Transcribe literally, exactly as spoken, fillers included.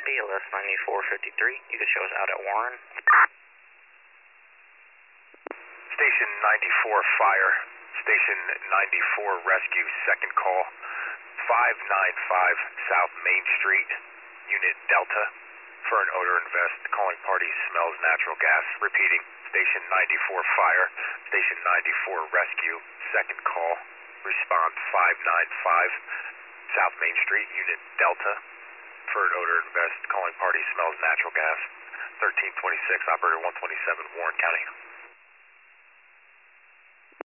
B L S ninety-four fifty-three. You can show us out at Warren. Station ninety-four Fire, Station ninety-four Rescue, second call, five ninety-five South Main Street, Unit Delta, for an odor invest, calling party smells natural gas. Repeating, Station ninety-four Fire, Station ninety-four Rescue, second call, respond five ninety-five South Main Street, Unit Delta, for an odor invest, calling party smells natural gas. thirteen twenty-six, operator one twenty-seven, Warren County.